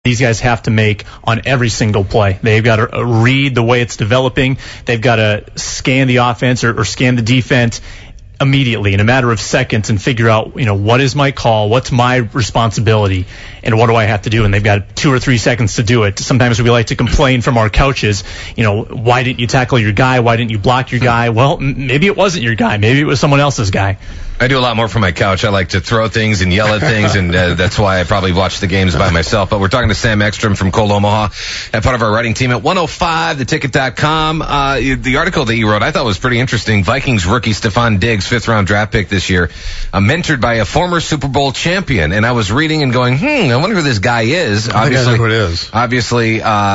these guys have to make on every single play. They've got to read the way it's developing. They've got to scan the offense or scan the defense immediately in a matter of seconds and figure out, what is my call, what's my responsibility, and what do I have to do? And they've got 2 or 3 seconds to do it. Sometimes we like to complain from our couches, why didn't you tackle your guy? Why didn't you block your guy? Well, maybe it wasn't your guy. Maybe it was someone else's guy. I do a lot more from my couch. I like to throw things and yell at things, and that's why I probably watch the games by myself. But we're talking to Sam Ekstrom from Cole Omaha, and part of our writing team at 105theticket.com. The article that you wrote I thought was pretty interesting. Vikings rookie Stefon Diggs, 5th-round draft pick this year, mentored by a former Super Bowl champion. And I was reading and going, I wonder who this guy is. I think I know who it is. Obviously,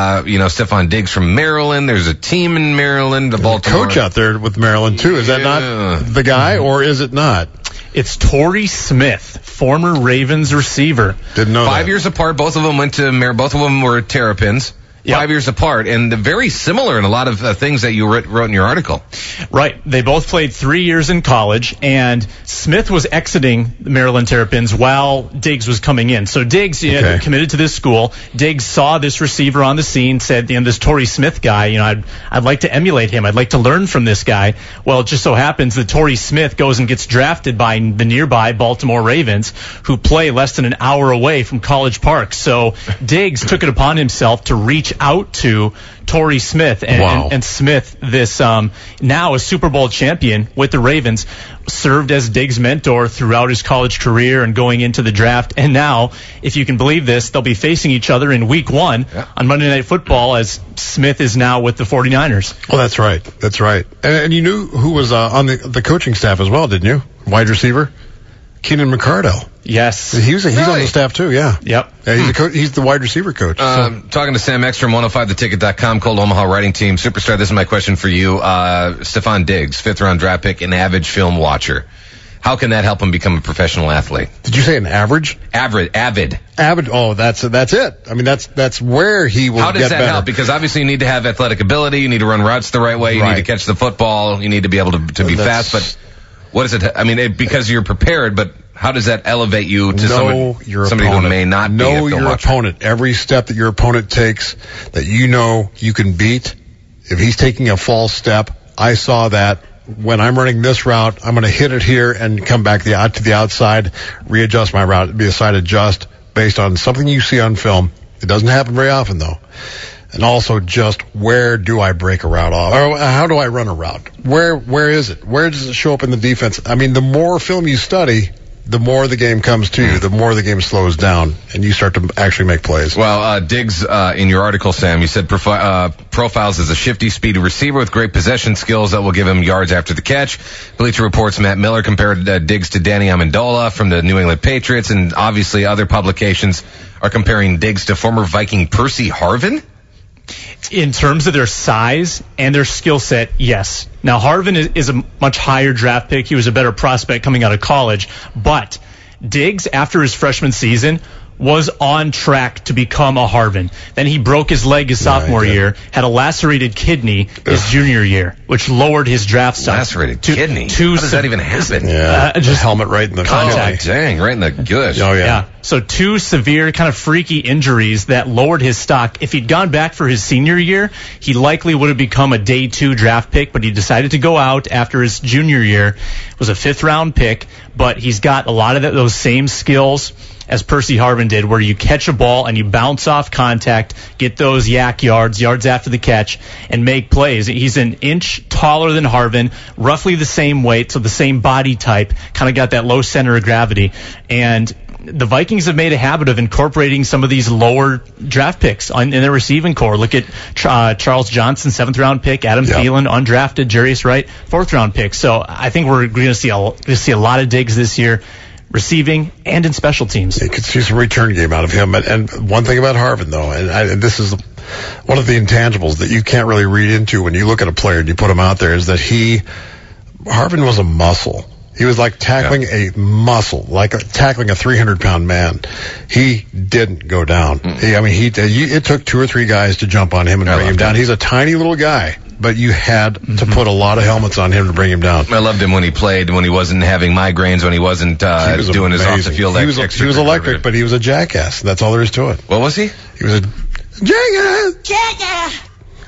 Stefon Diggs from Maryland. There's a team in Maryland, the Baltimore. Coach out there with Maryland, too. Is that not the guy, or is it not? It's Torrey Smith, former Ravens receiver. Didn't know 5 that. years apart. Both of them both of them were Terrapins. Yep. 5 years apart, and very similar in a lot of things that you wrote in your article. Right. They both played 3 years in college, and Smith was exiting the Maryland Terrapins while Diggs was coming in. So Diggs committed to this school. Diggs saw this receiver on the scene, said, this Torrey Smith guy, I'd like to emulate him. I'd like to learn from this guy. Well, it just so happens that Torrey Smith goes and gets drafted by the nearby Baltimore Ravens, who play less than an hour away from College Park. So Diggs took it upon himself to reach out to Torrey Smith, and Smith, this now a Super Bowl champion with the Ravens, served as Diggs' mentor throughout his college career and going into the draft. And now, if you can believe this, they'll be facing each other in Week 1 on Monday Night Football, as Smith is now with the 49ers. Oh, that's right. That's right. And you knew who was on the coaching staff as well, didn't you? Wide receiver? Keenan McCardell. Yes. He's on the staff too, yeah. Yep. Yeah, he's the wide receiver coach. Talking to Sam Ekstrom, 105theticket.com, Cold Omaha writing team. Superstar, this is my question for you. Stefon Diggs, 5th-round draft pick, an avid film watcher. How can that help him become a professional athlete? Did you say an average? Avid. Avid. Oh, that's it. I mean, that's where he will get better. How does that help? Because obviously you need to have athletic ability. You need to run routes the right way. You need to catch the football. You need to be able to be fast. But what is it? I mean, because you're prepared, but how does that elevate you to somebody who may not be a film watcher? Know your opponent. Every step that your opponent takes that you can beat. If he's taking a false step, I saw that. When I'm running this route, I'm going to hit it here and come back to the outside, readjust my route. It'd be a side adjust based on something you see on film. It doesn't happen very often, though. And also just where do I break a route off? Or how do I run a route? Where is it? Where does it show up in the defense? I mean, the more film you study, the more the game comes to you, the more the game slows down, and you start to actually make plays. Well, Diggs, in your article, Sam, you said profiles as a shifty, speedy receiver with great possession skills that will give him yards after the catch. Bleacher Report's Matt Miller compared Diggs to Danny Amendola from the New England Patriots, and obviously other publications are comparing Diggs to former Viking Percy Harvin. In terms of their size and their skill set, yes. Now, Harvin is a much higher draft pick. He was a better prospect coming out of college. But Diggs, after his freshman season, was on track to become a Harvin. Then he broke his leg his sophomore year, had a lacerated kidney his junior year, which lowered his draft stock. Lacerated kidney? How does that even happen? Yeah, just helmet right in the contact. Oh, dang, right in the gush. Oh, yeah. So 2 severe kind of freaky injuries that lowered his stock. If he'd gone back for his senior year, he likely would have become a day 2 draft pick, but he decided to go out after his junior year. It was a 5th-round pick, but he's got a lot of those same skills as Percy Harvin did, where you catch a ball and you bounce off contact, get those yards after the catch, and make plays. He's an inch taller than Harvin, roughly the same weight, so the same body type, kind of got that low center of gravity. And the Vikings have made a habit of incorporating some of these lower draft picks in their receiving core. Look at Charles Johnson, 7th-round pick, Adam Thielen, undrafted, Jarius Wright, 4th-round pick. So I think we're going to see a lot of Diggs this year, receiving and in special teams. You could see some return game out of him. And one thing about Harvin, though, and this is one of the intangibles that you can't really read into when you look at a player and you put him out there, is that Harvin was a muscle. He was like tackling a muscle, like tackling a 300-pound man. He didn't go down. It took 2 or 3 guys to jump on him and bring him down. He's a tiny little guy. but you had to put a lot of helmets on him to bring him down. I loved him when he played, when he wasn't having migraines, when he wasn't doing his off-the-field extra. He was electric, but he was a jackass. That's all there is to it. What was he? He was a jackass.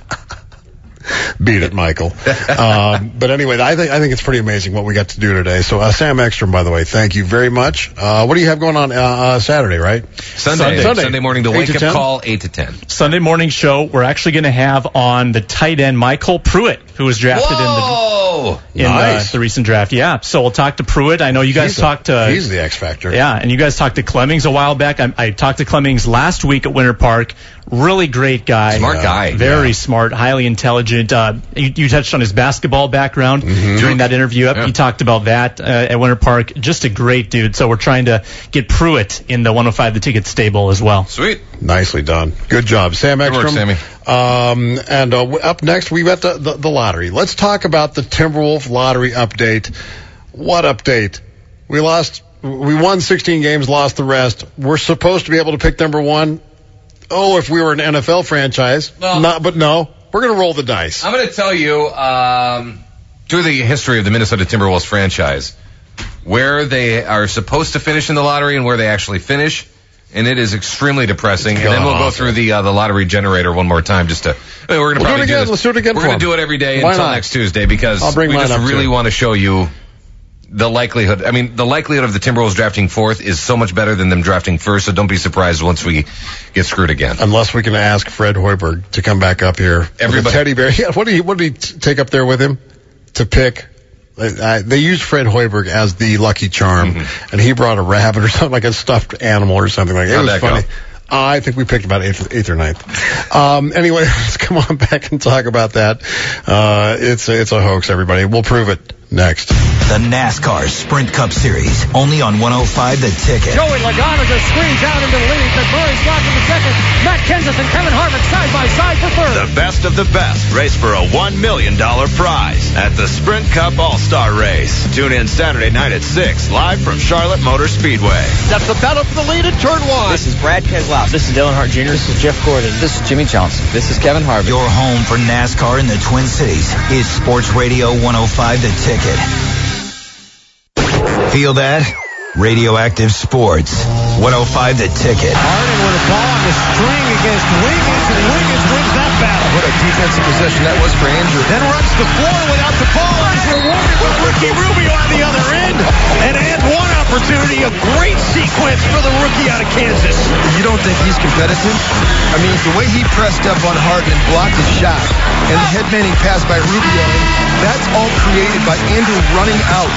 Beat it, Michael. But anyway, I think it's pretty amazing what we got to do today. So Sam Ekstrom, by the way, thank you very much. What do you have going on Saturday, right? Sunday morning, the wake-up call, 8 to 10. Sunday morning show, we're actually going to have on the tight end Michael Pruitt, who was drafted in the recent draft. Yeah, so we'll talk to Pruitt. I know you guys talked to... He's the X Factor. Yeah, and you guys talked to Clemmings a while back. I talked to Clemmings last week at Winter Park. Really great guy. Smart guy. Very smart, highly intelligent. You touched on his basketball background during that interview. Yeah. He talked about that at Winter Park. Just a great dude. So we're trying to get Pruitt in the 105 The Ticket stable as well. Sweet. Nicely done. Good job, Sam Ekstrom. Good work, Sammy. And up next, we got the lottery. Let's talk about the Timberwolf lottery update. What update? We won 16 games, lost the rest. We're supposed to be able to pick number one. Oh, if we were an NFL franchise. But no. We're going to roll the dice. I'm going to tell you, through the history of the Minnesota Timberwolves franchise, where they are supposed to finish in the lottery and where they actually finish, and it is extremely depressing. And then we'll go through the lottery generator one more time just to... we're going to probably do it again. Let's do it again. We're going to do it every day until next Tuesday because we just really want to show you the likelihood. I mean, the likelihood of the Timberwolves drafting fourth is so much better than them drafting first, so don't be surprised once we get screwed again. Unless we can ask Fred Hoiberg to come back up here. Everybody. Teddy bear. Yeah, what did he take up there with him to pick? They used Fred Hoiberg as the lucky charm, and he brought a rabbit or something, like a stuffed animal or something like that. It was funny. I think we picked about eighth or ninth. Anyway, let's come on back and talk about that. It's a hoax, everybody. We'll prove it next. The NASCAR Sprint Cup Series, only on 105 The Ticket. Joey Logano just screens out into the lead. McMurray slots in the second. Matt Kenseth and Kevin Harvick side by side for third. The best of the best race for a $1 million prize at the Sprint Cup All-Star Race. Tune in Saturday night at 6, live from Charlotte Motor Speedway. That's the battle for the lead in turn one. This is Brad Keselowski. This is Dale Earnhardt Jr. This is Jeff Gordon. This is Jimmy Johnson. This is Kevin Harvick. Your home for NASCAR in the Twin Cities is Sports Radio 105 The Ticket. Feel that? Radioactive Sports. 105 The Ticket. Harden with a ball on the string against Wiggins, and Wiggins wins that battle. What a defensive possession that was for Andrew. Then runs the floor without the ball. He's rewarded with Ricky Rubio on the other end. And add one opportunity, a great sequence for the rookie out of Kansas. You don't think he's competitive? I mean, the way he pressed up on Harden and blocked his shot, and the headmanning pass by Rubio, that's all created by Andrew running out.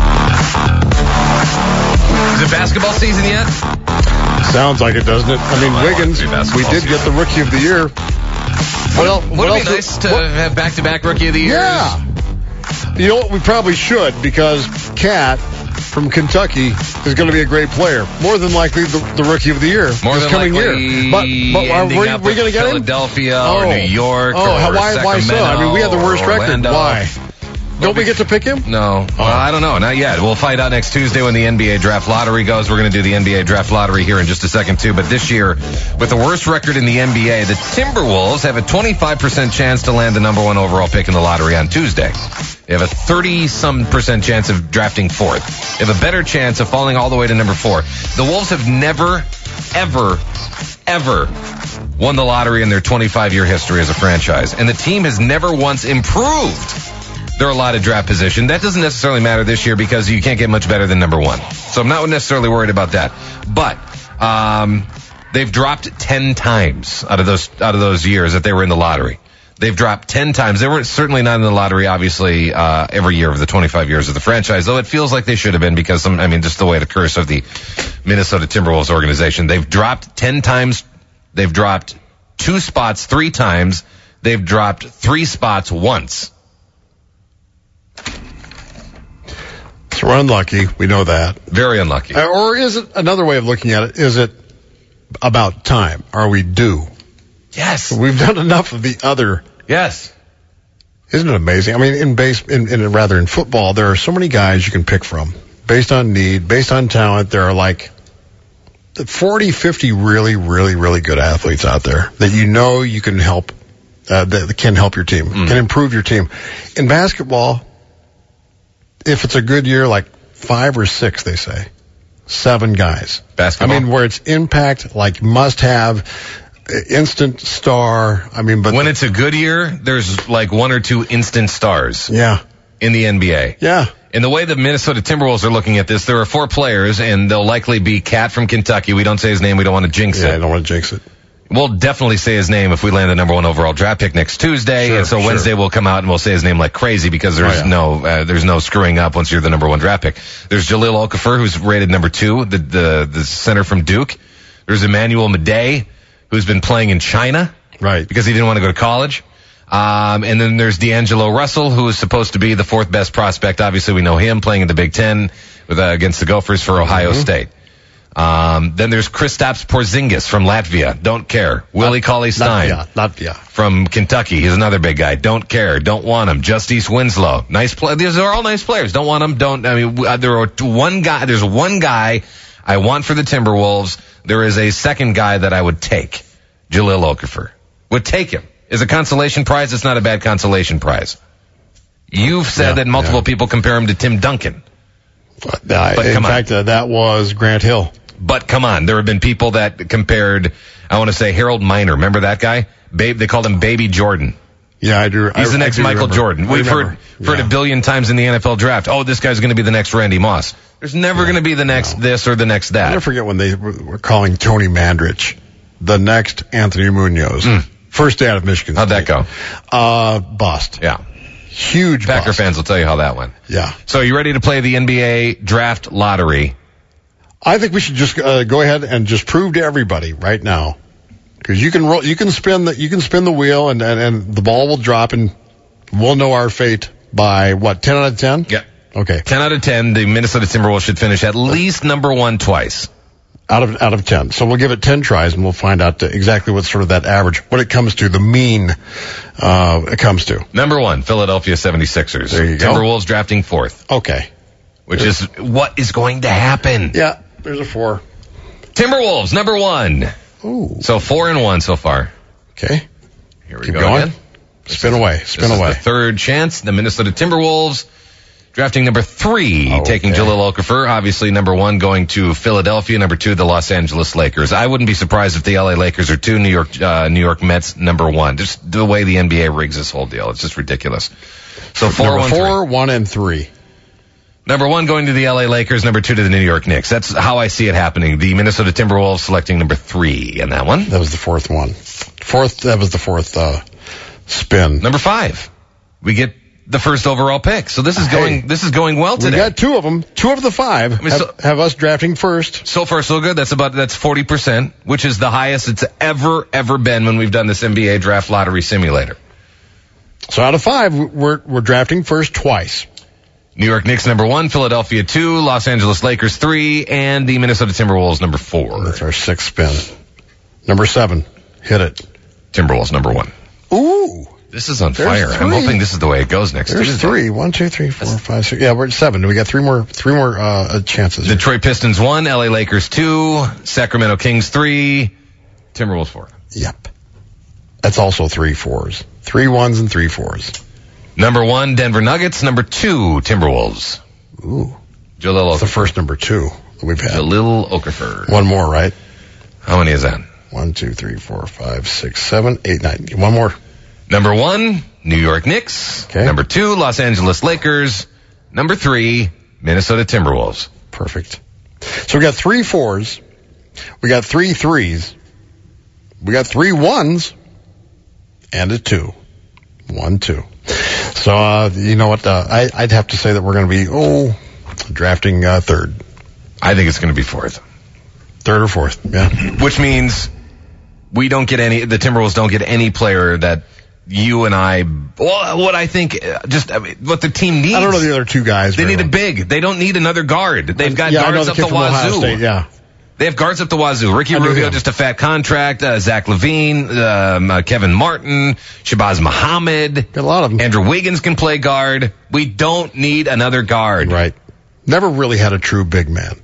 Is it basketball season yet? Sounds like it, doesn't it? I mean, Wiggins, we did get the Rookie of the Year. Would it be nice to have back-to-back Rookie of the Year? Yeah. You know what? We probably should, because Cat from Kentucky is going to be a great player. More than likely the Rookie of the Year this coming year. But are we going to get him? Philadelphia or New York or why so? I mean, we had the worst record. Orlando. Why? Don't we get to pick him? No. Well, I don't know. Not yet. We'll find out next Tuesday when the NBA Draft Lottery goes. We're going to do the NBA Draft Lottery here in just a second, too. But this year, with the worst record in the NBA, the Timberwolves have a 25% chance to land the number one overall pick in the lottery on Tuesday. They have a 30-some% chance of drafting fourth. They have a better chance of falling all the way to number 4. The Wolves have never, ever won the lottery in their 25-year history as a franchise. And the team has never once improved their allotted draft position. That doesn't necessarily matter this year because you can't get much better than number 1. So I'm not necessarily worried about that. But they've dropped 10 times out of those years that they were in the lottery. They've dropped 10 times. They were certainly not in the lottery, obviously, every year of the 25 years of the franchise, though it feels like they should have been because, just the way the curse of the Minnesota Timberwolves organization. They've dropped 10 times. They've dropped 2 spots 3 times. They've dropped 3 spots once. So we're unlucky. We know that. Very unlucky. Or is it another way of looking at it? Is it about time? Are we due? Yes. We've done enough of the other. Yes. Isn't it amazing? I mean, in football, there are so many guys you can pick from based on need, based on talent. There are like 40, 50 really, really, really good athletes out there that you can help that can help your team, can improve your team. In basketball, if it's a good year, like 5 or 6, they say. 7 guys. Basketball? I mean, where it's impact, like must have, instant star. I mean, but when it's a good year, there's like 1 or 2 instant stars. Yeah. In the NBA. Yeah. In the way the Minnesota Timberwolves are looking at this, there are 4 players, and they'll likely be Cat from Kentucky. We don't say his name. We don't want to jinx it. Yeah, I don't want to jinx it. We'll definitely say his name if we land the number 1 overall draft pick next Tuesday. Sure, and so Wednesday we'll come out and we'll say his name like crazy because there's no screwing up once you're the number 1 draft pick. There's Jahlil Okafor, who's rated number 2, the center from Duke. There's Emmanuel Madej, who's been playing in China. Right. Because he didn't want to go to college. And then there's D'Angelo Russell, who is supposed to be the 4th best prospect. Obviously, we know him playing in the Big Ten against the Gophers for Ohio State. Then there's Kristaps Porzingis from Latvia. Don't care. Willie Cauley-Stein. Latvia. From Kentucky. He's another big guy. Don't care. Don't want him. Justice Winslow. Nice play. These are all nice players. Don't want them. There's one guy I want for the Timberwolves. There is a second guy that I would take. Jahlil Okafor. Would take him. Is a consolation prize. It's not a bad consolation prize. You've said that multiple people compare him to Tim Duncan. But in fact, that was Grant Hill. But come on, there have been people that compared, I want to say Harold Miner. Remember that guy? They called him Baby Jordan. Yeah, I do. He's the next Michael Jordan. We've heard a billion times in the NFL draft, oh, this guy's going to be the next Randy Moss. There's never going to be the next this or the next that. I never forget when they were calling Tony Mandrich the next Anthony Munoz. First day out of Michigan How'd that State. go? Bust. Yeah. Huge Packer bust. fans will tell you how that went. Yeah. So you ready to play the NBA draft lottery? I think we should just go ahead and just prove to everybody right now, because you can spin the wheel and the ball will drop and we'll know our fate by what, 10 out of 10? Yeah. Okay. 10 out of 10. The Minnesota Timberwolves should finish at least number 1 twice. Out of 10. So we'll give it 10 tries and we'll find out exactly what sort of that average, what it comes to, the mean, it comes to. Number 1, Philadelphia 76ers. There you go. Timberwolves drafting 4th. Okay. Which is what is going to happen. Yeah, there's a 4. Timberwolves, number 1. Ooh. So 4-1 so far. Okay. Here we Keep go going. again. Spin away. Spin This away. is the 3rd chance. The Minnesota Timberwolves drafting number 3, taking Jahlil Okafor. Obviously, number 1 going to Philadelphia. Number 2, the Los Angeles Lakers. I wouldn't be surprised if the LA Lakers are 2, New York Mets number 1. Just the way the NBA rigs this whole deal. It's just ridiculous. So 4, 1, and 3. Number 1 going to the LA Lakers, number 2 to the New York Knicks. That's how I see it happening. The Minnesota Timberwolves selecting number 3 in that one. That was the 4th one. That was the 4th spin. Number 5. We get the 1st overall pick. So this is going well today. We got 2 of them. 2 of the 5 have us drafting first. So far so good. That's 40%, which is the highest it's ever been when we've done this NBA draft lottery simulator. So out of 5, we're drafting first twice. New York Knicks number 1, Philadelphia 2, Los Angeles Lakers 3, and the Minnesota Timberwolves number 4. That's our 6th spin. Number 7. Hit it. Timberwolves number 1. Ooh. This is on fire. 3. I'm hoping this is the way it goes next There's Tuesday. 3. 1, 2, 3, 4, 5, 6. Yeah, we're at 7. We got 3 more chances. Detroit Pistons 1, LA Lakers 2, Sacramento Kings 3, Timberwolves 4. Yep. That's also 3 4s. 3 1s and 3 4s. Number 1, Denver Nuggets. Number 2, Timberwolves. Ooh. Jahlil That's the Okafor. first number 2 that we've had. Jahlil Okafor. 1 more, right? How many is that? 1, 2, 3, 4, 5, 6, 7, 8, 9. 1 more. Number 1, New York Knicks. Okay. Number 2, Los Angeles Lakers. Number 3, Minnesota Timberwolves. Perfect. So we got 3 4s. We got 3 3s. We got 3 1s. And a 2. 1, 2. So, you know what? I'd have to say that we're going to be, drafting 3rd. I think it's going to be 4th. 3rd or 4th, yeah. Which means the Timberwolves don't get any player that you and I, what I think, what the team needs. I don't know the other 2 guys. They need a big. They don't need another guard. They've got I know guards the up kid the from Ohio wazoo. State, yeah. They have guards up the wazoo. Ricky Rubio, just a fat contract. Zach LaVine, Kevin Martin, Shabazz Muhammad. Got a lot of them. Andrew Wiggins can play guard. We don't need another guard. Right. Never really had a true big man.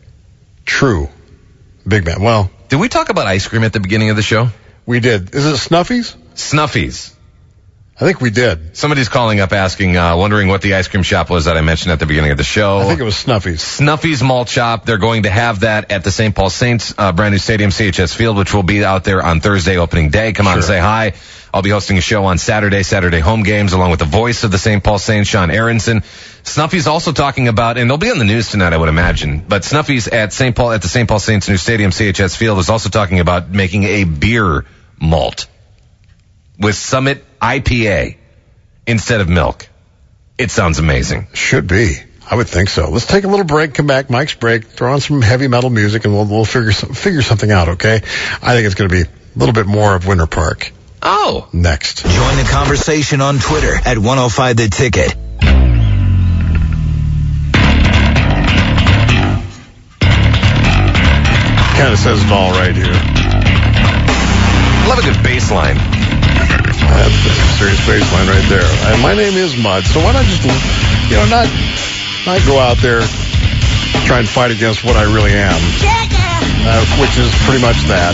True big man. Well, did we talk about ice cream at the beginning of the show? we did. Is it Snuffies? Snuffy's. I think we did. Somebody's calling up asking, wondering what the ice cream shop was that I mentioned at the beginning of the show. I think it was Snuffy's. Snuffy's Malt Shop. They're going to have that at the St. Paul Saints brand new stadium, CHS Field, which will be out there on Thursday opening day. Come on, say hi. I'll be hosting a show on Saturday home games, along with the voice of the St. Paul Saints, Sean Aronson. Snuffy's also talking about, and they'll be on the news tonight, I would imagine, but Snuffy's at the St. Paul Saints new stadium, CHS Field, is also talking about making a beer malt with Summit IPA instead of milk. It sounds amazing. Should be. I would think so. Let's take a little break, come back, Mike's break, throw on some heavy metal music, and we'll figure something out, okay? I think it's going to be a little bit more of Winter Park. Oh. Next. Join the conversation on Twitter at 105 The Ticket. Kind of says it all right here. Love a good bass line. That's a serious bass line right there. And my name is Mud, so why not just, not go out there, try and fight against what I really am, which is pretty much that.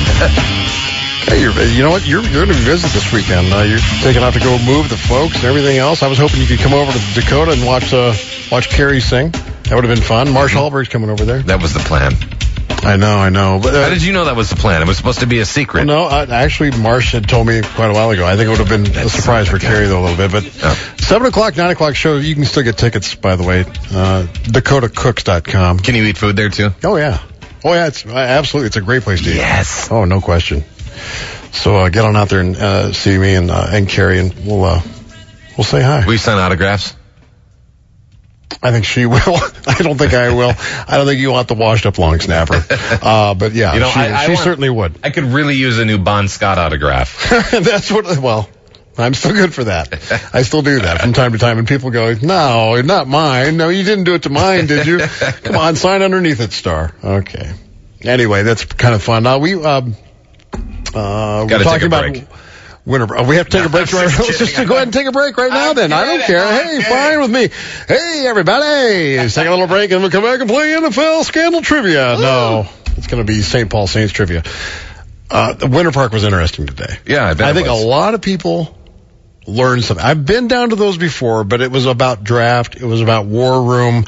Hey, you know what? You're going to visit this weekend. You're taking out to go move the folks and everything else. I was hoping you could come over to Dakota and watch Carrie sing. That would have been fun. Marsh Hallberg's coming over there. That was the plan. I know. But, how did you know that was the plan? It was supposed to be a secret. Well, no, actually, Marsh had told me quite a while ago. I think it would have been a surprise for Carrie, though, a little bit. But 7 o'clock, 9 o'clock show, you can still get tickets, by the way. DakotaCooks.com. Can you eat food there, too? Oh, yeah. It's absolutely. It's a great place to eat. Yes. Oh, no question. So get on out there and see me and Carrie, and we'll say hi. Will you sign autographs? I think she will. I don't think I will. I don't think you want the washed-up long snapper. But yeah, she certainly would. I could really use a new Bon Scott autograph. That's well, I'm still good for that. I still do that from time to time, and people go, no, not mine. No, you didn't do it to mine, did you? Come on, sign underneath it, Star. Okay. Anyway, that's kind of fun. Now, we're talking about winter. We have to take a break right now. Let's just go ahead and take a break right now then. I don't care. Hey, fine with me. Hey, everybody. Let's take a little break and we'll come back and play NFL Scandal Trivia. No, it's going to be St. Paul Saints Trivia. The Winter Park was interesting today. Yeah, I think a lot of people learned something. I've been down to those before, but it was about draft. It was about War Room.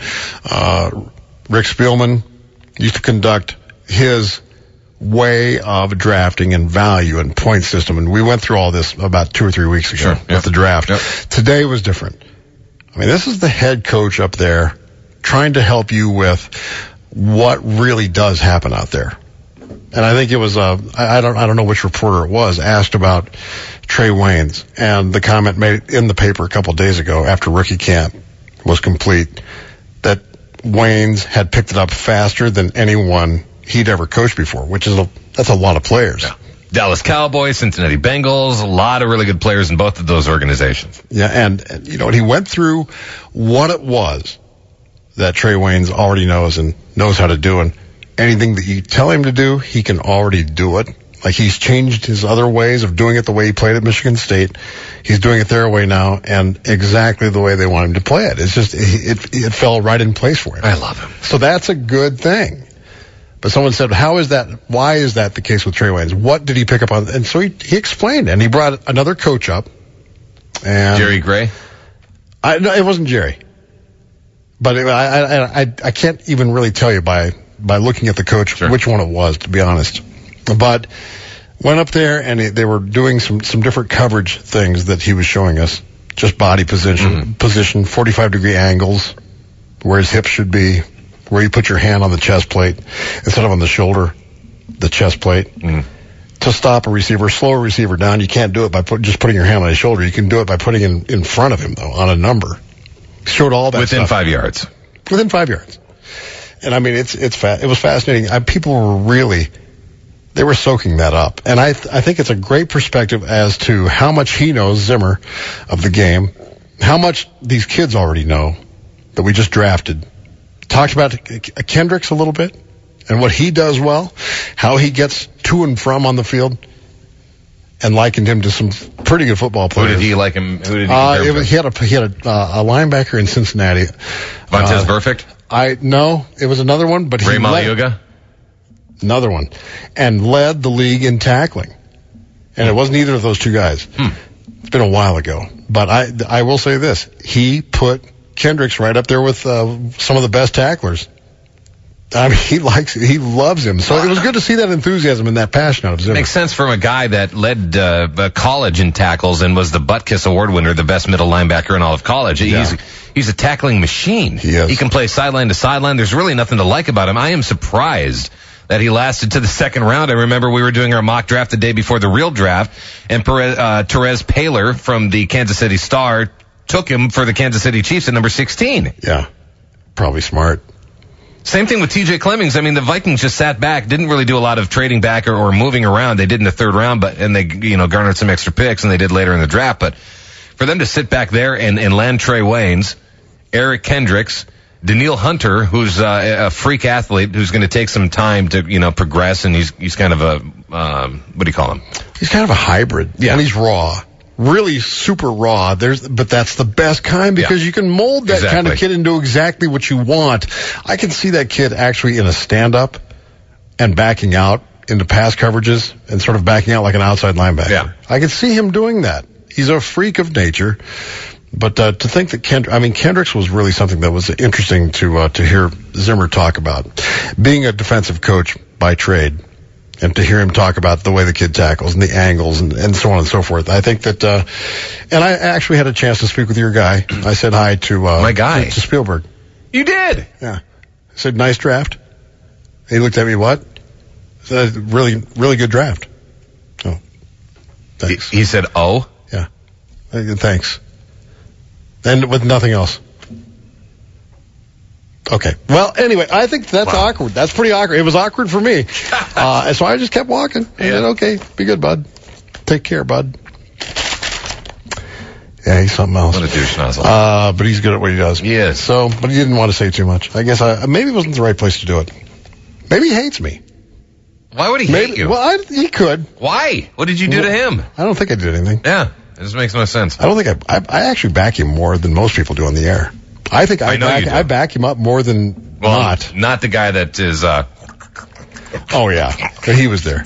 Rick Spielman used to conduct his way of drafting and value and point system, and we went through all this about 2 or 3 weeks ago with the draft. Yep. Today was different. I mean, this is the head coach up there trying to help you with what really does happen out there. And I think it was I don't know which reporter it was, asked about Trey Waynes, and the comment made in the paper a couple of days ago after rookie camp was complete that Waynes had picked it up faster than anyone he'd ever coached before, that's a lot of players. Yeah. Dallas Cowboys, Cincinnati Bengals, a lot of really good players in both of those organizations. Yeah, and he went through what it was that Trey Waynes already knows and knows how to do, and anything that you tell him to do, he can already do it. Like, he's changed his other ways of doing it the way he played at Michigan State. He's doing it their way now, and exactly the way they want him to play it. It's just, it fell right in place for him. I love him. So that's a good thing. But someone said, why is that the case with Trey Waynes? What did he pick up on? And so he explained, and he brought another coach up. And Jerry Gray? No, it wasn't Jerry. But I can't even really tell you by looking at the coach which one it was, to be honest. But went up there, and they were doing some different coverage things that he was showing us. Just body position, 45-degree angles, where his hips should be, where you put your hand on the chest plate instead of on the shoulder, the chest plate. To stop a receiver, slow a receiver down. You can't do it by just putting your hand on his shoulder. You can do it by putting it in front of him, though, on a number. Showed all that Within stuff. 5 yards. Within 5 yards. And I mean, it was fascinating. People were they were soaking that up. And I think it's a great perspective as to how much he knows, Zimmer, of the game, how much these kids already know that we just drafted. Talked about Kendricks a little bit and what he does well, how he gets to and from on the field, and likened him to some pretty good football players. Who did he like him? Who did he compare him to? He had a linebacker in Cincinnati. Vontez Burfict? No, it was another one, but Ray Maliuga? Another one. And led the league in tackling. And it wasn't either of those two guys. It's been a while ago. But I will say this. He put Kendricks right up there with some of the best tacklers. I mean, he loves him. So it was good to see that enthusiasm and that passion out of Zimmer. Makes sense from a guy that led college in tackles and was the Butkus Award winner, the best middle linebacker in all of college. Yeah. He's a tackling machine. He is. He can play sideline to sideline. There's really nothing to like about him. I am surprised that he lasted to the second round. I remember we were doing our mock draft the day before the real draft, and Terez Paylor from the Kansas City Star took him for the Kansas City Chiefs at number 16. Yeah, probably smart. Same thing with TJ Clemmings. I mean, the Vikings just sat back, didn't really do a lot of trading back or moving around. They did in the third round, and they, garnered some extra picks, and they did later in the draft. But for them to sit back there and land Trey Waynes, Eric Kendricks, Danielle Hunter, who's a freak athlete who's going to take some time to, progress, and he's kind of a, what do you call him? He's kind of a hybrid. Yeah. And he's raw. Really super raw. But that's the best kind because you can mold that kind of kid into exactly what you want. I can see that kid actually in a stand-up and backing out into pass coverages and sort of backing out like an outside linebacker. Yeah. I can see him doing that. He's a freak of nature. But to think that Kendricks was really something that was interesting to hear Zimmer talk about. Being a defensive coach by trade, and to hear him talk about the way the kid tackles and the angles and so on and so forth. I think that, and I actually had a chance to speak with your guy. I said hi to, my guy, to Spielberg. You did? Yeah. I said, nice draft. He looked at me, what? I said, really, really good draft. Oh, thanks. He said, oh? Yeah. Thanks. And with nothing else. Okay. Well, anyway, I think that's awkward. That's pretty awkward. It was awkward for me. So I just kept walking. I said, okay, be good, bud. Take care, bud. Yeah, he's something else. What a douche nozzle. But he's good at what he does. He is. So, but he didn't want to say too much. I guess maybe it wasn't the right place to do it. Maybe he hates me. Why would he hate you? Well, he could. Why? What did you do to him? I don't think I did anything. Yeah, it just makes no sense. I don't think I actually back him more than most people do on the air. I think I back him up more than not. Not the guy that is, Oh, yeah. He was there.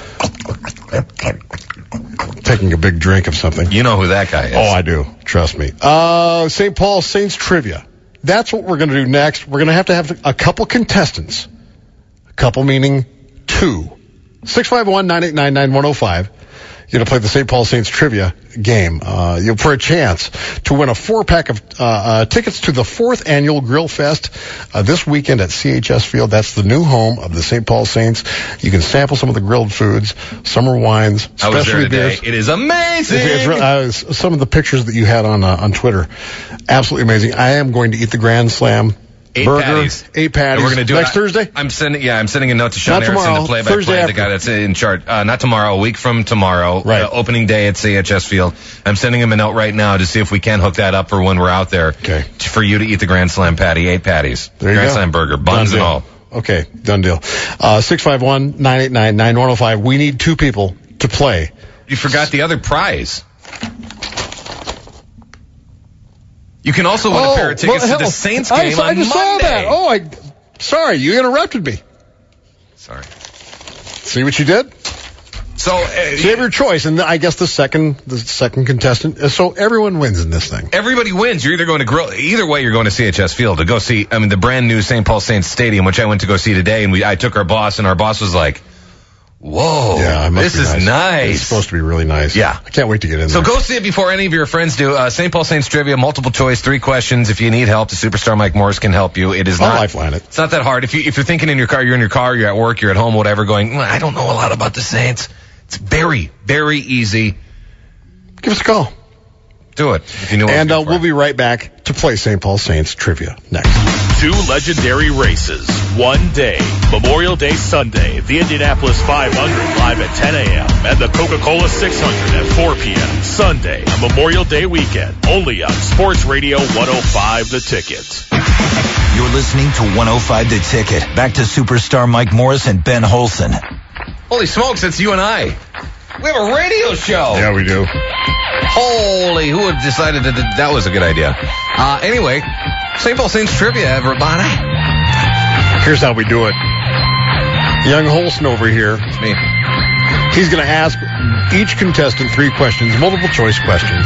Taking a big drink of something. You know who that guy is. Oh, I do. Trust me. St. Paul Saints trivia. That's what we're going to do next. We're going to have a couple contestants. A couple meaning two. 651-989-9105. You're going to play the St. Paul Saints trivia game. For a chance to win a 4-pack of tickets to the 4th annual Grill Fest this weekend at CHS Field. That's the new home of the St. Paul Saints. You can sample some of the grilled foods, summer wines, specialty beers. It is amazing. It's some of the pictures that you had on Twitter, absolutely amazing. I am going to eat the Grand Slam. 8 burger, patties. 8 patties. And we're going to do next Thursday? I'm sending a note to Sean Not Harrison, tomorrow, the play-by-play, the guy that's in charge. Not tomorrow, a week from tomorrow. Right. Opening day at CHS Field. I'm sending him a note right now to see if we can hook that up for when we're out there. Okay. For you to eat the Grand Slam patty, 8 patties. There you Grand go. Slam burger, buns and all. Okay, done deal. 651-989-9105. We need 2 people to play. You forgot the other prize. You can also win a pair of tickets to the Saints game on Monday. I just saw that. Sorry, you interrupted me. Sorry. See what you did? So you have your choice, and I guess the second contestant. So everyone wins in this thing. Everybody wins. You're either going to grill. Either way, you're going to CHS Field to go see. I mean, the brand new St. Paul Saints Stadium, which I went to go see today, and I took our boss, and our boss was like, "Whoa, yeah, this is nice. It's supposed to be really nice. Yeah, I can't wait to get in there. So go see it before any of your friends do. St. Paul Saints Trivia, multiple choice, 3 questions. If you need help, the superstar Mike Morris can help you. It is not. Lifeline it. It's not that hard. If you're thinking in your car, you're at work, you're at home, whatever, going, I don't know a lot about the Saints. It's very, very easy. Give us a call. Do it. If you know. And we'll be right back to play St. Paul Saints Trivia next. 2 legendary races, one day. Memorial Day Sunday, the Indianapolis 500 live at 10 a.m. and the Coca-Cola 600 at 4 p.m. Sunday, a Memorial Day weekend, only on Sports Radio 105 The Ticket. You're listening to 105 The Ticket. Back to superstar Mike Morris and Ben Holson. Holy smokes, it's you and I. We have a radio show. Yeah, we do. Holy, who had decided that was a good idea? Anyway, St. Paul Saints Trivia, everybody. Here's how we do it. Young Holson over here. It's me. He's going to ask each contestant 3 questions, multiple choice questions.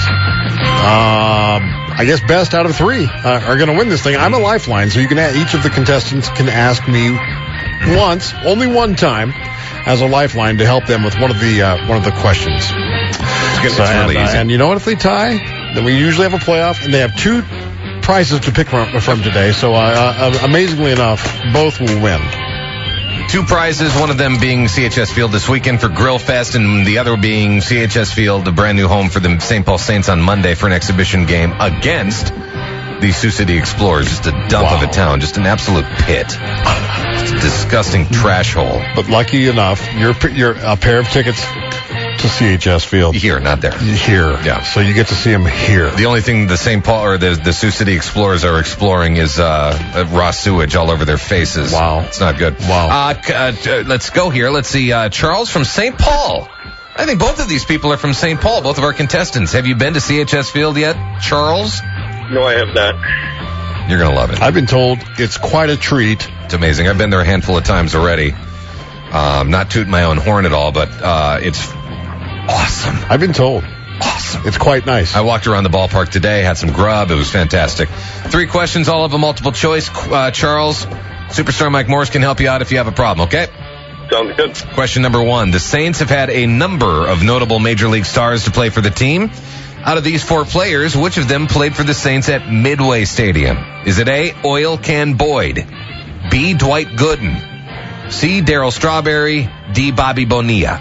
I guess best out of 3 are going to win this thing. I'm a lifeline, so you can each of the contestants can ask me once, only one time, as a lifeline to help them with one of the questions. It's really easy. And you know what? If they tie, then we usually have a playoff, and they have 2 prizes to pick from today. So amazingly enough, both will win. 2 prizes, one of them being CHS Field this weekend for Grill Fest, and the other being CHS Field, the brand new home for the St. Paul Saints on Monday for an exhibition game against the Sioux City Explorers. Just a dump of a town, just an absolute pit. Just a disgusting trash hole. But lucky enough, you're a pair of tickets to CHS Field. Here, not there. Here. Yeah. So you get to see them here. The only thing the St. Paul or the Sioux City Explorers are exploring is raw sewage all over their faces. Wow. It's not good. Wow. Let's go here. Let's see. Charles from St. Paul. I think both of these people are from St. Paul, both of our contestants. Have you been to CHS Field yet, Charles? No, I have not. You're going to love it. I've been told it's quite a treat. It's amazing. I've been there a handful of times already. Not tooting my own horn at all, but it's awesome. I've been told. Awesome. It's quite nice. I walked around the ballpark today, had some grub. It was fantastic. 3 questions, all of them multiple choice. Charles, Superstar Mike Morris can help you out if you have a problem, okay? Sounds good. Question number 1. The Saints have had a number of notable Major League stars to play for the team. Out of these 4 players, which of them played for the Saints at Midway Stadium? Is it A, Oil Can Boyd, B, Dwight Gooden, C, Darryl Strawberry, D, Bobby Bonilla?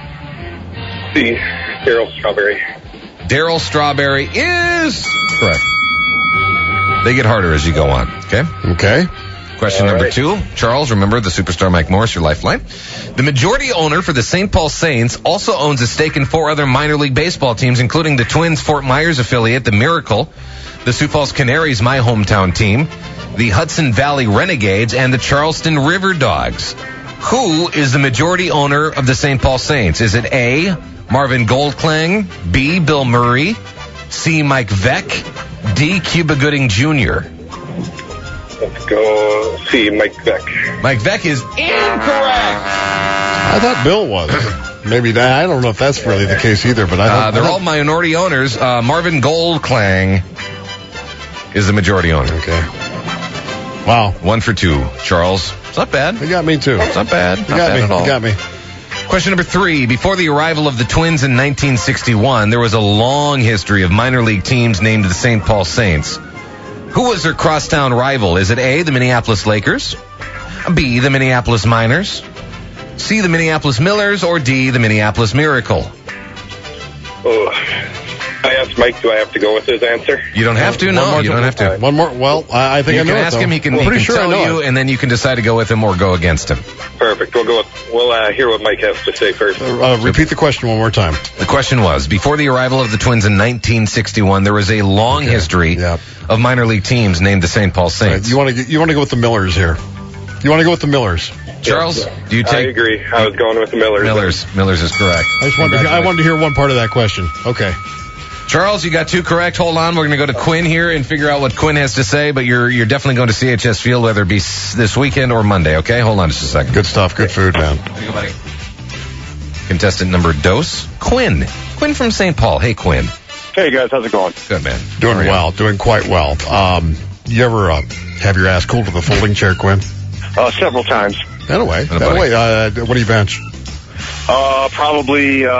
C, Darryl Strawberry. Darryl Strawberry is correct. They get harder as you go on, okay? Okay. Question number 2. Charles, remember the Superstar Mike Morris, your lifeline. The majority owner for the St. Paul Saints also owns a stake in 4 other minor league baseball teams, including the Twins Fort Myers affiliate, the Miracle, the Sioux Falls Canaries, my hometown team, the Hudson Valley Renegades, and the Charleston River Dogs. Who is the majority owner of the St. Paul Saints? Is it A, Marvin Goldklang, B, Bill Murray, C, Mike Veck, D, Cuba Gooding Jr.? Let's go see Mike Veck. Mike Veck is incorrect. I thought Bill was. Maybe that. I don't know if that's really the case either, but they're all minority owners. Marvin Goldklang is the majority owner. Okay. Wow. 1 for 2. Charles. It's not bad. They got me too. It's not bad. They got me. At all. They got me. Question number 3. Before the arrival of the Twins in 1961, there was a long history of minor league teams named the St. Paul Saints. Who was their crosstown rival? Is it A, the Minneapolis Lakers, B, the Minneapolis Miners, C, the Minneapolis Millers, or D, the Minneapolis Miracle? Oh, I asked Mike, do I have to go with his answer? You don't have to. No, you don't have to. One more. Well, I think you I know can it, ask though. him. He can, Well, he can sure tell you, and then you can decide to go with him or go against him. Perfect. We'll hear what Mike has to say first. Repeat the question one more time. The question was, before the arrival of the Twins in 1961, there was a long history of minor league teams named the St. Paul Saints. Right. You want to go with the Millers here. You want to go with the Millers. Charles, do you take? I agree. I was going with the Millers. Millers is correct. I wanted to hear one part of that question. Okay. Charles, you got 2 correct. Hold on. We're going to go to Quinn here and figure out what Quinn has to say, but you're definitely going to CHS Field, whether it be this weekend or Monday, okay? Hold on just a second. Good stuff. Good food, man. There you go, buddy. Contestant number dose, Quinn. Quinn from St. Paul. Hey, Quinn. Hey, guys. How's it going? Good, man. Doing well. Doing quite well. You ever have your ass cooled with a folding chair, Quinn? Several times. Anyway, what do you bench? Probably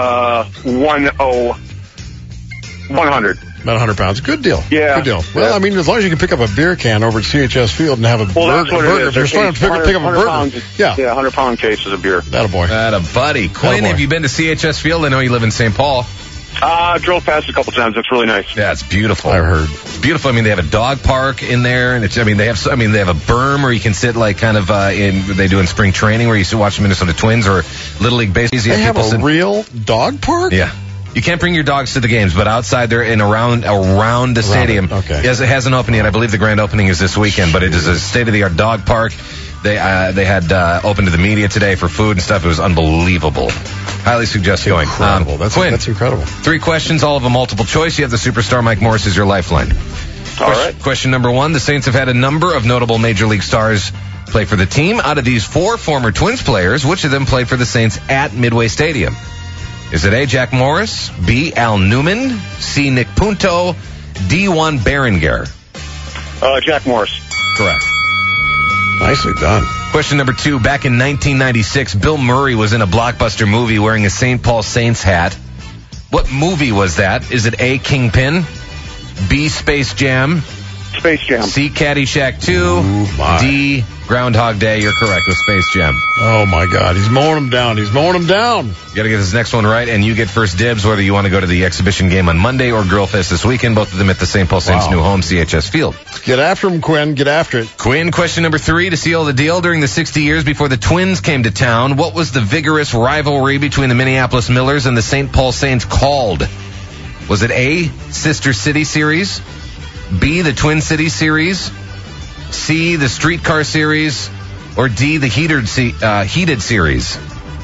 100. About 100 pounds. Good deal. Yeah. Good deal. Well, I mean, as long as you can pick up a beer can over at CHS Field and have a burger. That's what it is. If you're starting to pick up a burger. Yeah, 100-pound cases of beer. Attaboy. Atta-buddy. Quinn, have you been to CHS Field? I know you live in St. Paul. Drove past a couple times. It's really nice. Yeah, it's beautiful. I've heard. It's beautiful. I mean, they have a dog park in there, and they have a berm where you can sit like kind of they do in spring training where you sit watch the Minnesota Twins or Little League baseball. They have a real dog park? Yeah. You can't bring your dogs to the games, but outside there and around the stadium, it hasn't opened yet. I believe the grand opening is this weekend, but it is a state-of-the-art dog park. They had open to the media today for food and stuff. It was unbelievable. Highly suggest going. Incredible. Quinn, that's incredible. 3 questions, all of them multiple choice. You have the Superstar Mike Morris as your lifeline. All right. Question number 1. The Saints have had a number of notable Major League stars play for the team. Out of these 4 former Twins players, which of them played for the Saints at Midway Stadium? Is it A, Jack Morris, B, Al Newman, C, Nick Punto, D, Juan Berenguer? Jack Morris. Correct. Nicely done. Question number 2. Back in 1996, Bill Murray was in a blockbuster movie wearing a St. Paul Saints hat. What movie was that? Is it A, Kingpin, B, Space Jam, Space Jam, C, Caddyshack 2, D, Groundhog Day? You're correct with Space Jam. Oh, my God. He's mowing him down. He's mowing him down. You got to get this next one right, and you get first dibs whether you want to go to the exhibition game on Monday or Grill Fest this weekend, both of them at the St. Paul Saints' new home, CHS Field. Get after him, Quinn. Get after it. Quinn, question number 3. To seal the deal, during the 60 years before the Twins came to town, what was the vigorous rivalry between the Minneapolis Millers and the St. Paul Saints called? Was it A, Sister City Series, B, the Twin City Series, C, the Streetcar Series, or D, the Heated Series?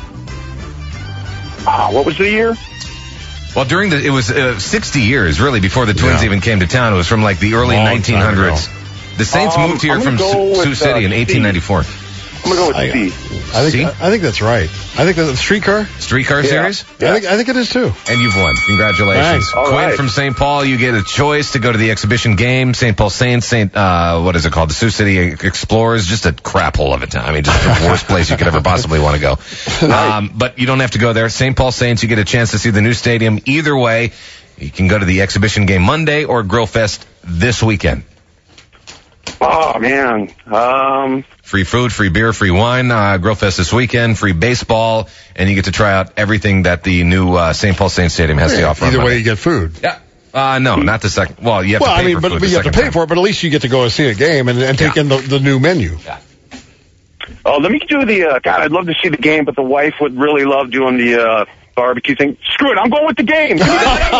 What was the year? Well, it was 60 years, really, before the Twins even came to town. It was from like the early 1900s. The Saints moved here from Sioux City in 1894. I'm going to go with C. I think that's right. I think that's the Streetcar Series? Yeah. I think it is too. And you've won. Congratulations. Thanks. Quinn right. from St. Paul, you get a choice to go to the exhibition game. St. Paul Saints, what is it called? The Sioux City Explorers. Just a crap hole of a time. I mean, just the worst place you could ever possibly want to go. But you don't have to go there. St. Paul Saints, you get a chance to see the new stadium. Either way, you can go to the exhibition game Monday or Grill Fest this weekend. Oh, man. Free food, free beer, free wine, Grill Fest this weekend, free baseball, and you get to try out everything that the new St. Paul Saints Stadium has to offer. Either way, you get food. Yeah. No, not the second. Well, you have to pay for food. But you have to pay for it, but at least you get to go and see a game and take in the new menu. Yeah. Oh, let me do the, God, I'd love to see the game, but the wife would really love doing the barbecue thing. Screw it, I'm going with the game. He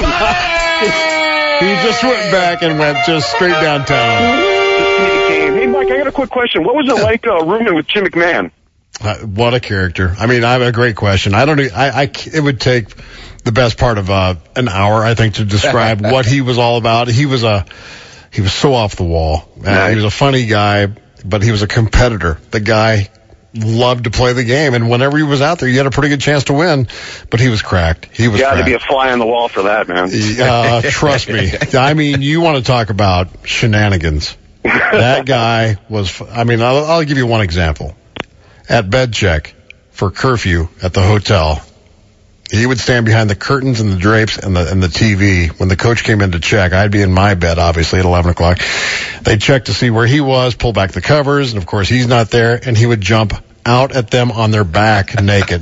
just went back and went just straight downtown. Hey, Mike, I got a quick question. What was it like rooming with Jim McMahon? What a character. I mean, I have a great question. It would take the best part of an hour, I think, to describe what he was all about. He was so off the wall. Nice. He was a funny guy, but he was a competitor. The guy loved to play the game, and whenever he was out there, you had a pretty good chance to win, but he was cracked. He was got cracked. to be a fly on the wall for that, man. Trust me. I mean, you want to talk about shenanigans. That guy was, I'll give you one example. At bed check for curfew at the hotel, he would stand behind the curtains and the drapes and the TV. When the coach came in to check, I'd be in my bed, obviously, at 11 o'clock. They'd check to see where he was, pull back the covers, and of course he's not there, and he would jump out at them on their back naked.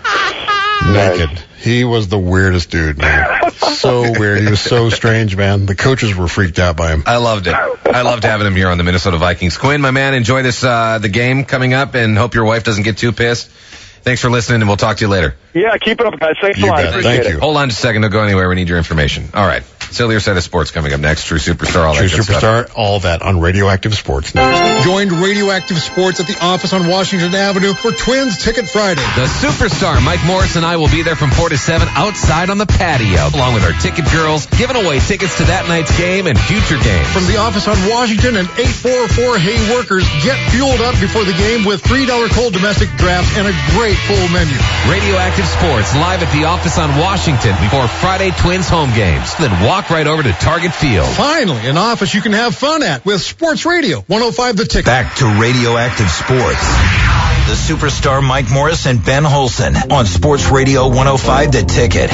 Naked. He was the weirdest dude, man. So weird. He was so strange, man. The coaches were freaked out by him. I loved it. I loved having him here on the Minnesota Vikings. Quinn, my man, enjoy this the game coming up, and hope your wife doesn't get too pissed. Thanks for listening, and we'll talk to you later. Yeah, keep it up, guys. Thanks a lot. Thank you. Hold on just a second. Don't go anywhere. We need your information. All right. Sillier Side of Sports coming up next. True Superstar, all that True good Superstar, stuff. all that on Radioactive Sports News. Joined Radioactive Sports at the office on Washington Avenue for Twins Ticket Friday. The Superstar, Mike Morris, and I will be there from 4 to 7 outside on the patio, along with our ticket girls, giving away tickets to that night's game and future games. From the office on Washington and 844 Hay workers, get fueled up before the game with $3 cold domestic drafts and a great full menu. Radioactive Sports, live at the office on Washington before Friday Twins home games. Then walk right over to Target Field. Finally, an office you can have fun at with Sports Radio 105 The Ticket. Back to Radioactive Sports. The Superstar Mike Morris and Ben Holson on Sports Radio 105 The Ticket.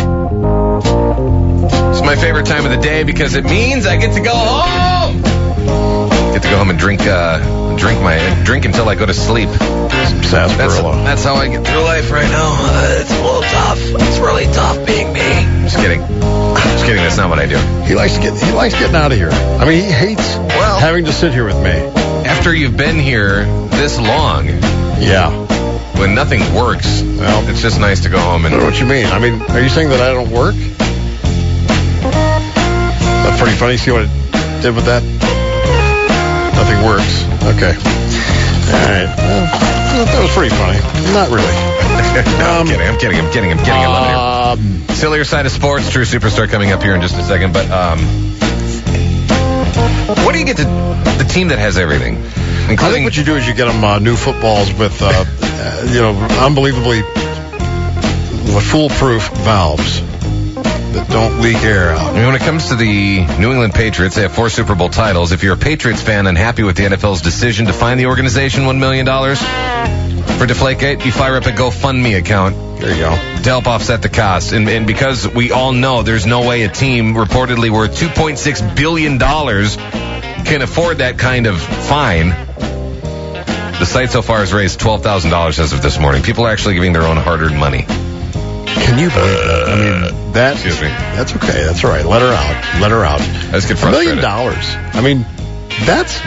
It's my favorite time of the day because it means I get to go home. Get to go home and drink until I go to sleep. Some sarsaparilla. That's how I get through life right now. It's a little tough. It's really tough being me. Just kidding. That's not what I do. He likes getting out of here. I mean, he hates having to sit here with me. After you've been here this long, yeah, when nothing works, well, it's just nice to go home and. I don't know what you mean. I mean, are you saying that I don't work? That's pretty funny. See what I did with that? Nothing works. Okay. All right. Well, that was pretty funny. Not really. I'm kidding. I love it here. Sillier Side of Sports, True Superstar coming up here in just a second. But what do you get to the team that has everything? I think what you do is you get them new footballs with, unbelievably foolproof valves that don't leak air out. I mean, when it comes to the New England Patriots, they have 4 Super Bowl titles. If you're a Patriots fan unhappy with the NFL's decision to fine the organization $1 million for Deflategate, you fire up a GoFundMe account. There you go. To help offset the cost. And because we all know there's no way a team reportedly worth $2.6 billion can afford that kind of fine, the site so far has raised $12,000 as of this morning. People are actually giving their own hard-earned money. Can you believe that? I mean, Excuse me. That's okay. That's all right. Let her out. Let's get $1 frustrated. million. I mean, that's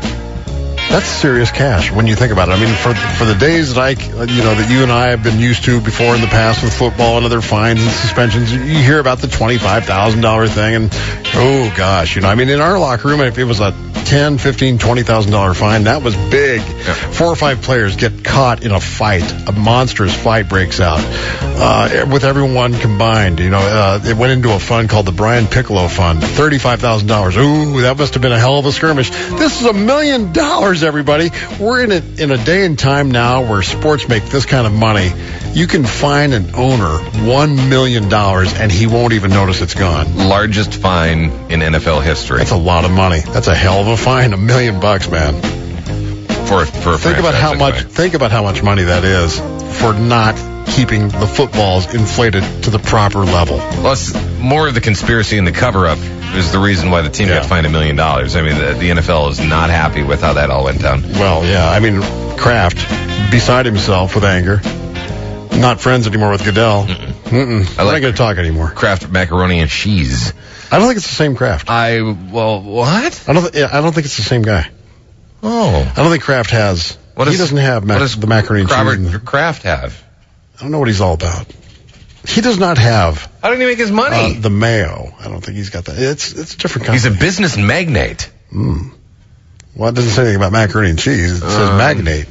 serious cash when you think about it. I mean, for the days that that you and I have been used to before in the past with football and other fines and suspensions, you hear about the $25,000 thing, and oh gosh, I mean, in our locker room, if it was a $10,000, $15,000, $20,000 fine, that was big. Yeah. 4 or 5 players get caught in a fight. A monstrous fight breaks out with everyone combined. It went into a fund called the Brian Piccolo Fund. $35,000. Ooh, that must have been a hell of a skirmish. This is $1 million, everybody. We're in a day and time now where sports make this kind of money. You can fine an owner $1 million and he won't even notice it's gone. Largest fine in NFL history. That's a lot of money. That's a hell of a fine. $1 million, man. For a think about how much. Fine. Think about how much money that is for not keeping the footballs inflated to the proper level. Plus, more of the conspiracy and the cover-up is the reason why the team got fined $1 million. I mean, the NFL is not happy with how that all went down. Well, yeah. I mean, Kraft, beside himself with anger, not friends anymore with Goodell. We're not going to talk anymore. Kraft macaroni and cheese. I don't think it's the same Kraft. What? I don't think it's the same guy. Oh. I don't think Kraft has. He doesn't have the macaroni and cheese. Robert Kraft have? I don't know what he's all about. He does not have. How did he make his money? The mayo. I don't think he's got that. It's a different kind. He's a business magnate. Well, it doesn't say anything about macaroni and cheese. It says magnate.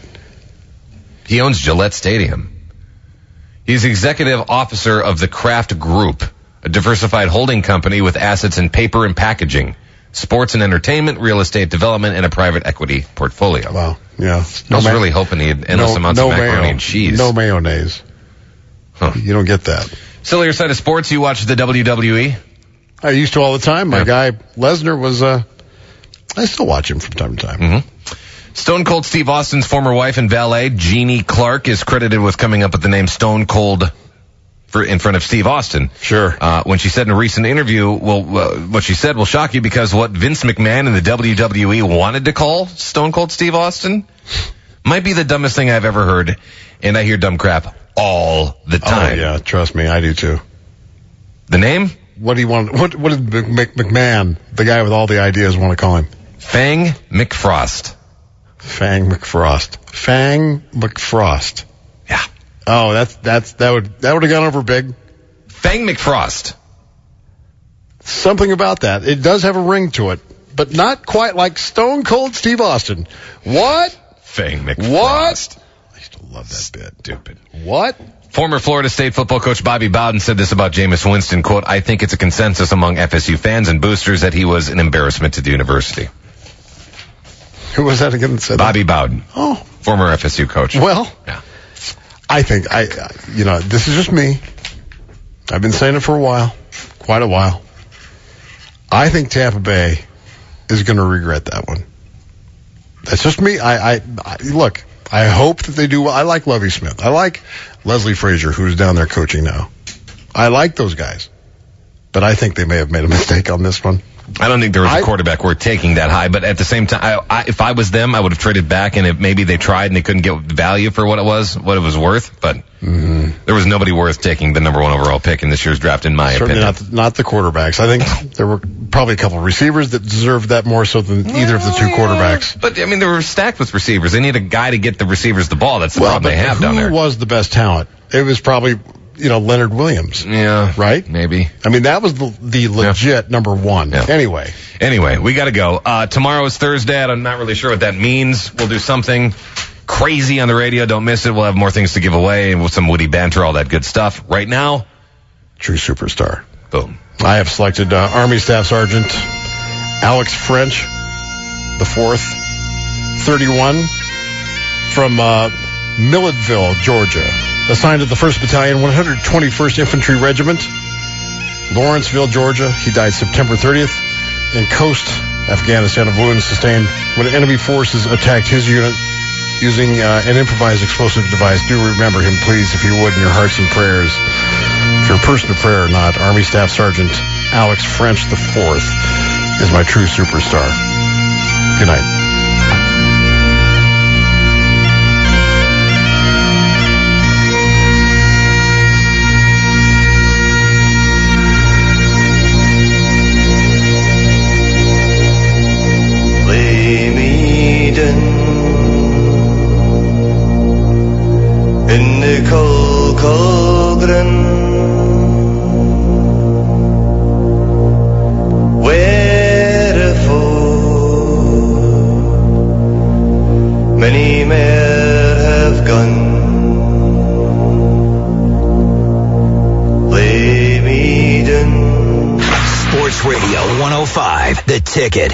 He owns Gillette Stadium. He's executive officer of the Kraft Group, a diversified holding company with assets in paper and packaging, sports and entertainment, real estate development, and a private equity portfolio. Wow. Yeah. I was really hoping he had endless amounts of macaroni and cheese. No mayonnaise. Huh. You don't get that. Sillier side of sports, you watch the WWE? I used to all the time. My guy Lesnar was, I still watch him from time to time. Mm-hmm. Stone Cold Steve Austin's former wife and valet, Jeannie Clark, is credited with coming up with the name Stone Cold in front of Steve Austin. Sure. When she said in a recent interview, what she said will shock you because what Vince McMahon and the WWE wanted to call Stone Cold Steve Austin might be the dumbest thing I've ever heard, and I hear dumb crap all the time. Oh, yeah, trust me, I do too. The name? What do you want? What did McMahon, the guy with all the ideas, want to call him? Fang McFrost. Fang McFrost. Fang McFrost. Yeah. Oh, that would have gone over big. Fang McFrost. Something about that. It does have a ring to it, but not quite like Stone Cold Steve Austin. What? Fang McFrost. What? I used to love that bit. Stupid. What? Former Florida State football coach Bobby Bowden said this about Jameis Winston, quote, "I think it's a consensus among FSU fans and boosters that he was an embarrassment to the university." Who was that again that said Bobby that? Bowden. Oh. Former FSU coach. Well, yeah. I think, this is just me. I've been saying it for a while, quite a while. I think Tampa Bay is going to regret that one. That's just me. Look, I hope that they do well. I like Lovie Smith. I like Leslie Frazier, who's down there coaching now. I like those guys. But I think they may have made a mistake on this one. I don't think there was a quarterback worth taking that high, but at the same time, if I was them, I would have traded back, and if maybe they tried and they couldn't get value for what it was worth, but there was nobody worth taking the number 1 overall pick in this year's draft, in my opinion. Certainly not the quarterbacks. I think there were probably a couple of receivers that deserved that more so than either of the two quarterbacks. But, I mean, they were stacked with receivers. They need a guy to get the receivers the ball. That's the problem they have down there. Who was the best talent? It was probably... Leonard Williams. Yeah. Right? Maybe. I mean, that was the legit number 1. Yeah. Anyway, we got to go. Tomorrow is Thursday. I'm not really sure what that means. We'll do something crazy on the radio. Don't miss it. We'll have more things to give away with some witty banter, all that good stuff. Right now, true superstar. Boom. I have selected Army Staff Sergeant Alex French, the 4th, 31, from Milledgeville, Georgia. assigned to the 1st Battalion, 121st Infantry Regiment, Lawrenceville, Georgia. He died September 30th. In Khost, Afghanistan, of wounds sustained when enemy forces attacked his unit using an improvised explosive device. Do remember him, please, if you would, in your hearts and prayers. If you're a person of prayer or not, Army Staff Sergeant Alex French IV is my true superstar. Good night. In the Colgren, wherefore many more have gone. Lay me down. Sports Radio 105, The Ticket.